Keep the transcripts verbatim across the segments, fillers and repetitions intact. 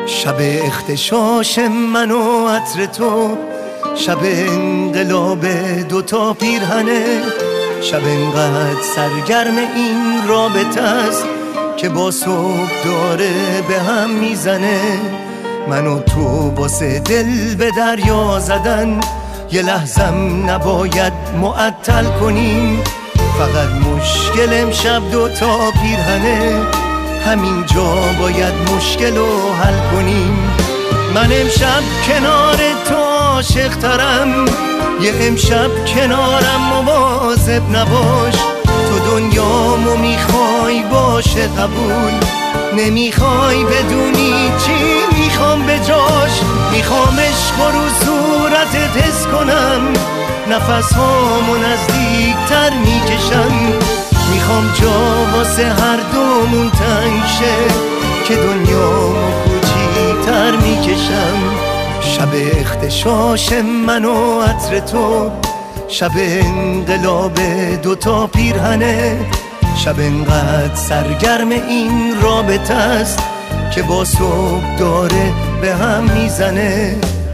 شب اختشاش من و عطر تو، شب انقلاب دوتا پیرهنه، شب انقدر سرگرم این رابطه است که با صبح داره به هم میزنه. من و تو واسه دل به دریا زدن یه لحظم نباید معطل کنیم. فقط مشکل امشب دوتا پیرهنه، همینجا باید مشکل رو حل کنیم. من امشب کنار تو عاشق ترم، یه امشب کنارم مواظب نباش. تو دنیامو میخوای باشه قبول، نمیخوای بدونی چی میخوام به جاش. میخوام عشق رو صورتت حس کنم، نفس هامو نزدیک تر میکشم. میخوام جا واسه هر دومون تنگ شه که دنیامو کوچیک‌تر میکشم. شب اختشاش من و عطر تو، شب انقلاب دوتا پیرهنه، شب انقدر سرگرم این رابطه است که با صبح داره به هم میزنه.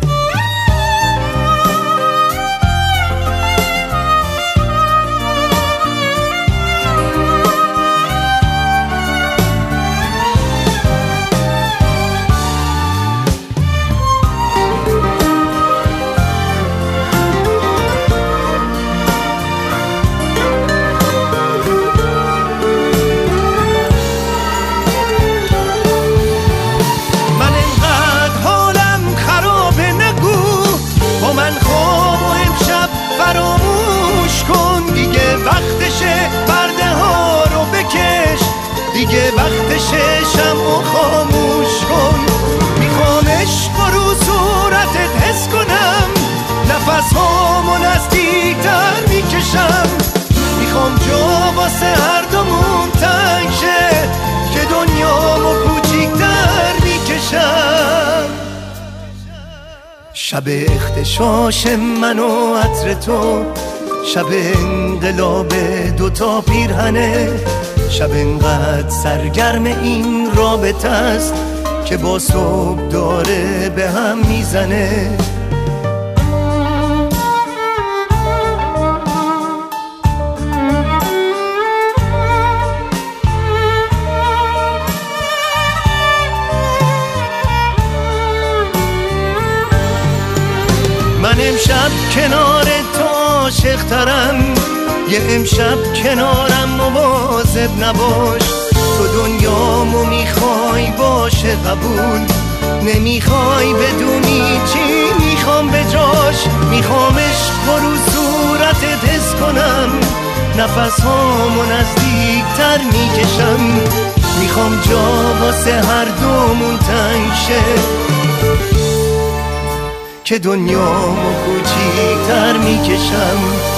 دیگه وقتشه شمعو خاموش کن. میخوام عشق رو صورتت حس کنم، نفس هامو نزدیک‌تر میکشم. میخوام جا واسه هر دومون تنگ شه که دنیامو کوچیک‌تر میکشم. شب اختشاش من و عطر تو، شب انقلاب دوتا پیرهنه، شب انقدر سرگرم این رابطه است که با صبح داره به هم میزنه. من امشب کنار تو عاشق ترم، یه امشب کنارم مواظب نباش. تو دنیامو میخوای باشه قبول، نمیخوای بدونی چی میخوام به جاش. میخوام عشق رو صورتت حس کنم، نفس هامو نزدیک تر میکشم. میخوام جا واسه هر دومون تنگ شه که دنیامو کوچیک تر میکشم.